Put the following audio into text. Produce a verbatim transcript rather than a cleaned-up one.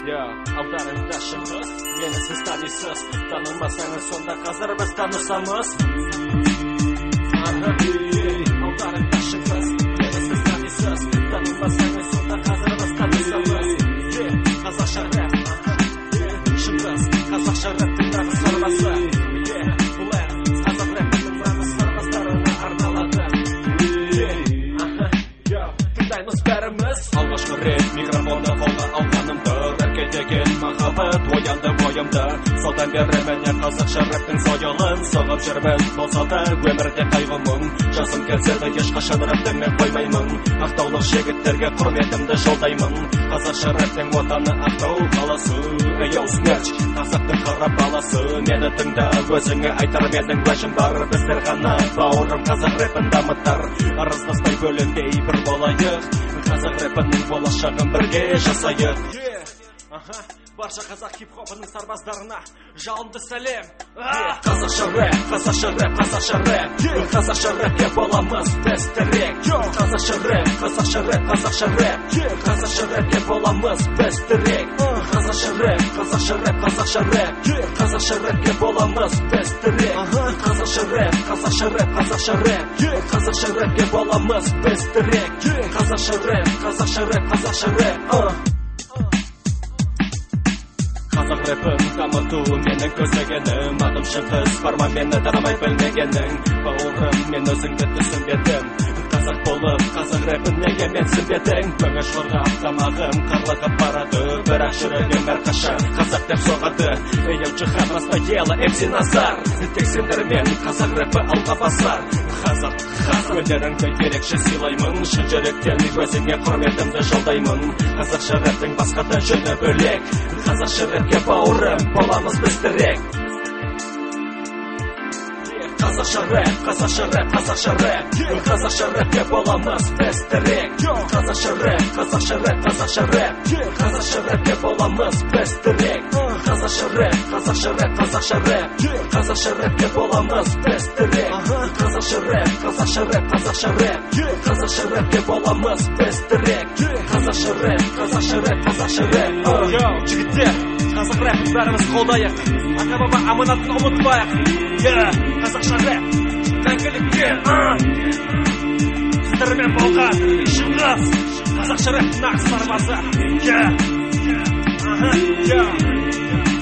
Yo, алдарыңда шыңғыс, мені сіз танисыз, танымасаңыз сонда қазір біз танысамыз. Алдарыңда шыңғыс, мені сіз танисыз, танымасаңыз сонда қазір біз танысамыз. Қазақша рэп, шыңғыс, қазақша рэптің дағы сарбасы. Бұлар қазақ рэпінің наны сарбаздарына арналады. Тыңдаймыз бәріміз. Алғашқы рет микрофонды қолға алғанымды, рэпке деген махаббат оянды бойымда. Содан бері мәне қазақша рэптің сойылын соғып жүрмін. Болса да өмірде қайғы мұң, жасым келсе де ешқашан рэптен мен қоймаймын. Ақтаулық жігіттерге құрметімді жолдаймын. Қазақша рэптің отаны Ақтау қаласы. Эйоу смерч, қазақтың қара баласы. Мені тыңда, өзіңе айтар менің уәжім бар. Біздер ғана бауырым қазақ рэпін дамытар. Арыздастай бөлінбей бір болайық, қазақ рэпінің болашағын бірге жасайық. Барша қазақ хип-хопының сарбаздарына жалынды сәлем. Қазақша рэп, қазақша рэп, қазақша рэп. Қазақша рэпке боламыз бестерек. Қазақша рэп, қазақша рэп, қазақша рэп. Қазақша рэпке боламыз бестерек. Қазақша рэп, қазақша рэп, қазақша рэп. Қазақша рэпке боламыз бестерек. Қазақша рэп, қазақша рэп, қазақша рэп. Қазақша рэпке боламыз бестерек. Қазақша рэп, қазақша рэп, қазақша рэп. Қазақ рэпін дамыту менің көздегенім. Атым шыңғыс, барма мені танымай білмегенің. Бауырым, мен өзіңді түсінбедім. Қазақ болып, қазақ рэпін неге менсінбедің? Көңіл шорғап тамағым қарлығып барады, бірақ жүрегім әрқашан қазақ деп соғады. Эйоу жиһан растоела эмси Назар, тек сендермен қазақ рэпі алға басар. Қазақ, қазақ өнеріңді ерекше сыйлаймын. Шын жүректен өзіңе құрметімді жолдаймын. Қазақша рэптің басқа да жөні бөлек. Қазақша рэпке бауырым, боламыз біз тірек. Қазақша рэп, қазақша рэп, қазақша рэп. Қазақша рэпке боламыз біз тірек. Қазақша рэп, қазақша рэп, қазақша рэп. Қазақша рэпке боламыз біз тірек. Қазақша рэп, қазақша рэп, қазақша рэп. Қазақша рэпке боламыз біз тірек. Қазақша рэп, қазақша рэп, қазақша рэп. Қазақша рэпке боламыз біз тірек. Қазақша рэп, қазақша рэп, қазақша рэп. Йоу, жігіттер, қазақ рэпін бәріміз қолдайық. Ата-баба аманатын ұмытпайық. Қазақша рэп, мәңгілікке. Сіздермен болған шыңғыс, қазақша рэптің нағыз сарбазы.